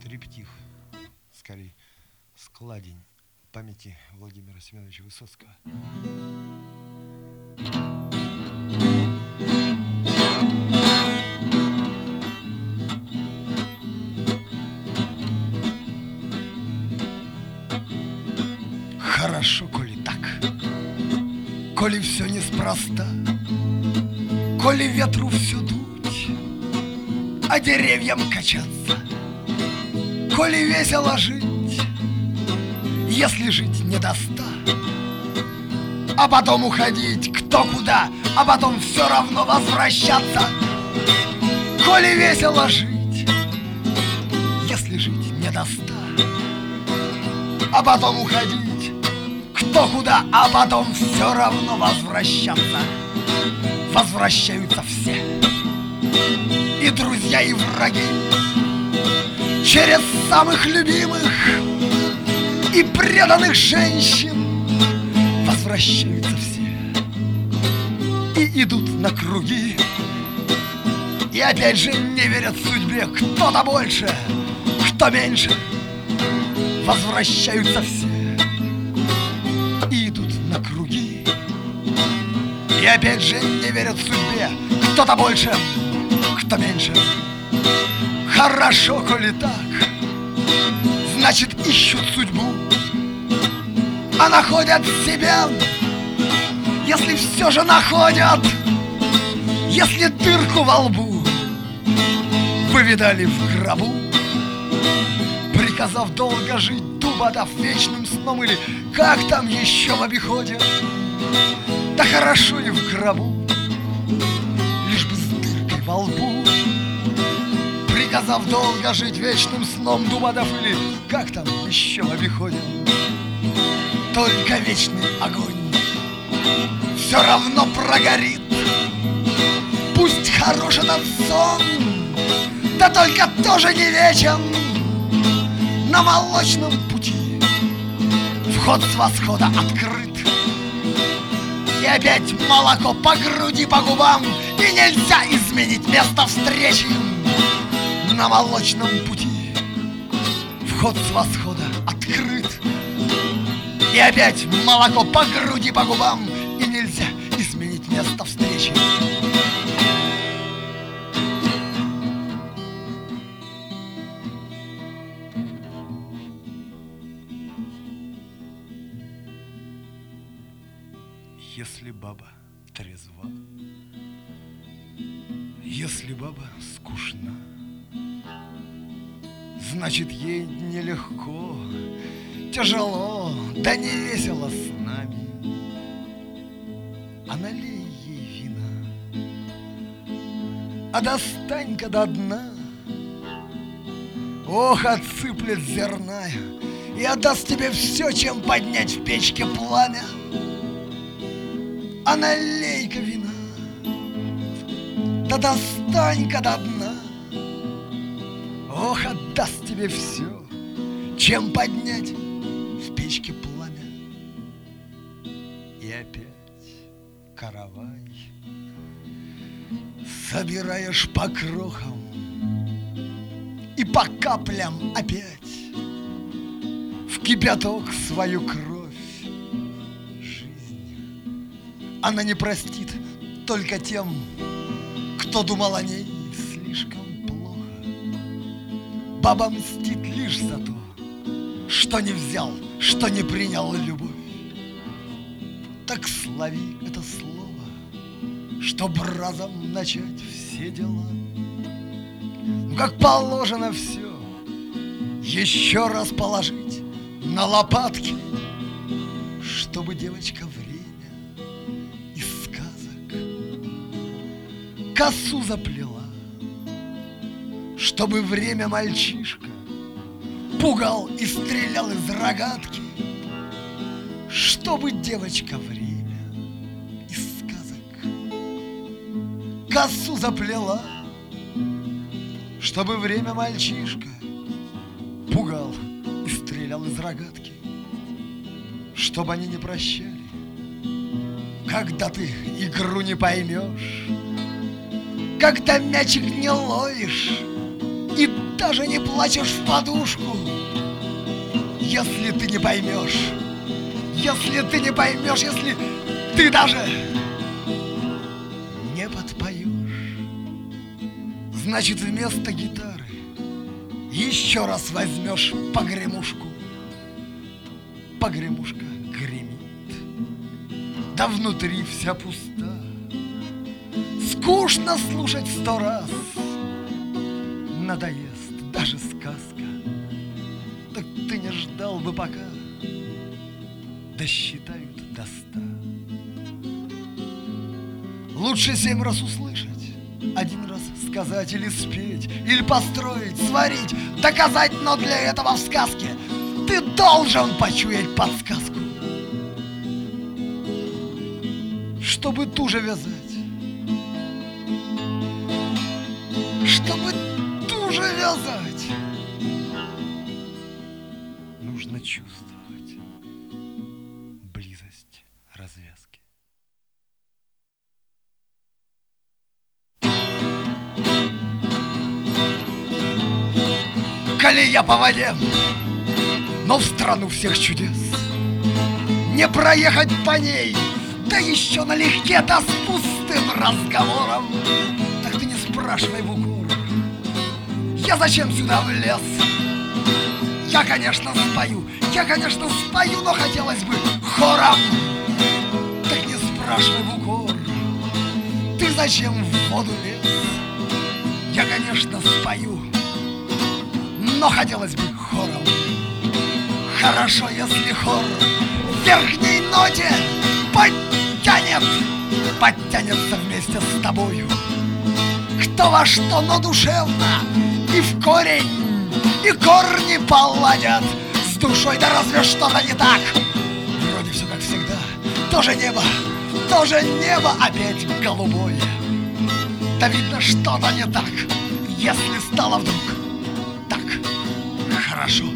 Триптих, скорее, складень памяти Владимира Семеновича Высоцкого. Хорошо, коли так, коли все неспроста, коли ветру все дуть, а деревьям качаться, коли весело жить, если жить не до 100, а потом уходить кто куда, а потом все равно возвращаться, коли весело жить, если жить не до 100, а потом уходить кто куда, а потом все равно возвращаться. Возвращаются все, и друзья, и враги, через самых любимых и преданных женщин. Возвращаются все и идут на круги, и опять же не верят судьбе. Кто-то больше, кто меньше. Возвращаются все и идут на круги, и опять же не верят судьбе. Кто-то больше, кто меньше. Хорошо, коли так, значит ищут судьбу, а находят себя, если все же находят, если дырку во лбу вы видали в гробу, приказав долго жить, дуба дав вечным сном, или как там еще в обиходе. Да хорошо и в гробу, лишь бы с дыркой во лбу, приказав долго жить вечным сном, дуба дав, или как там еще в обиходе. Только вечный огонь все равно прогорит. Пусть хорош этот сон, да только тоже не вечен. На молочном пути вход с восхода открыт, и опять молоко по груди, по губам, и нельзя изменить место встречи. На молочном пути вход с восхода открыт, и опять молоко по груди, по губам, и нельзя изменить место встречи. Если баба трезва, если баба скучна, значит ей нелегко, тяжело, да не весело с нами. А налей ей вина, а достань-ка до дна. Ох, отсыплет зерна и отдаст тебе все, чем поднять в печке пламя. А налей-ка вина, да достань-ка до дна. Ох, отдаст тебе все, чем поднять в печке пламя. И опять каравай собираешь по крохам и по каплям опять в кипяток свою кровь. Она не простит только тем, кто думал о ней слишком плохо. Баба мстит лишь за то, что не взял, что не принял любовь. Так слови это слово, чтоб разом начать все дела. Ну, как положено все, еще раз положить на лопатки, чтобы девочка время косу заплела, чтобы время мальчишка пугал и стрелял из рогатки, чтобы девочка время из сказок косу заплела, чтобы время мальчишка пугал и стрелял из рогатки, чтобы они не прощали, когда ты игру не поймешь, когда мячик не ловишь, и даже не плачешь в подушку. Если ты не поймешь, если ты не поймешь, если ты даже не подпоешь, значит, вместо гитары еще раз возьмешь погремушку. Погремушка гремит, да внутри вся пуста. Скучно слушать 100 раз, надоест даже сказка. Так ты не ждал бы пока досчитают до 100. Лучше 7 раз услышать, 1 раз сказать или спеть, или построить, сварить, доказать, но для этого в сказке ты должен почуять подсказку, чтобы ту же вязать, чтобы ту же вязать, нужно чувствовать близость развязки. Колея по воде, но в страну всех чудес не проехать по ней, да еще налегке, да с пустым разговором. Так ты не спрашивай в укор, я зачем сюда влез? Я, конечно, спою, но хотелось бы хором. Так не спрашивай в укор, ты зачем в воду лез? Я, конечно, спою, но хотелось бы хором. Хорошо, если хор в верхней ноте подтянется вместе с тобою. Кто во что, но душевно, и в корень, и корни поладят с душой. Да разве что-то не так? Вроде все как всегда. Тоже небо опять голубое. Да видно, что-то не так, если стало вдруг так хорошо.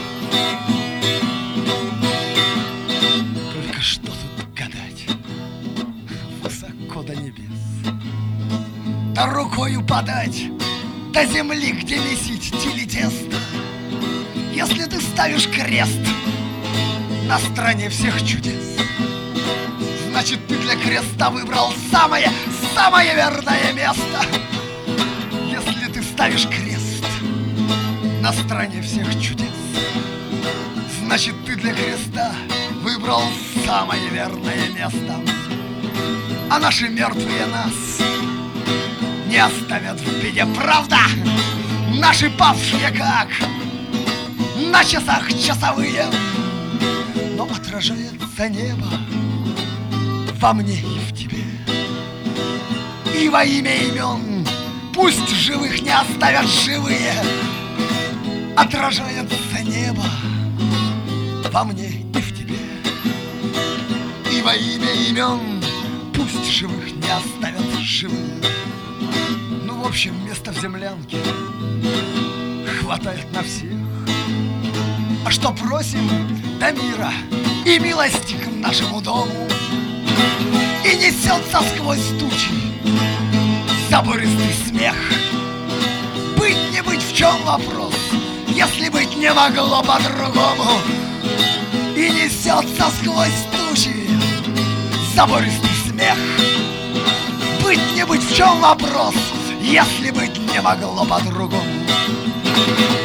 Только что тут гадать, высоко до небес, да рукою подать до земли, где месить телетесто. Если ты ставишь крест на стороне всех чудес, значит, ты для креста выбрал самое верное место. Если ты ставишь крест на стороне всех чудес, значит, ты для креста выбрал самое верное место. А наши мертвые нас не оставят в беде, правда? Наши павшие как на часах часовые, но отражается небо во мне и в тебе. И во имя имен пусть живых не оставят живые. Отражается небо во мне и в тебе. И во имя имен пусть живых не оставят живые. Ну, в общем, места в землянке хватает на всех. А что просим? До мира и милости к нашему дому. И несется сквозь тучи забористый смех. Быть не быть, в чем вопрос, если быть не могло по-другому. И несется сквозь тучи забористый смех. Быть не быть, в чем вопрос, если быть не могло по-другому.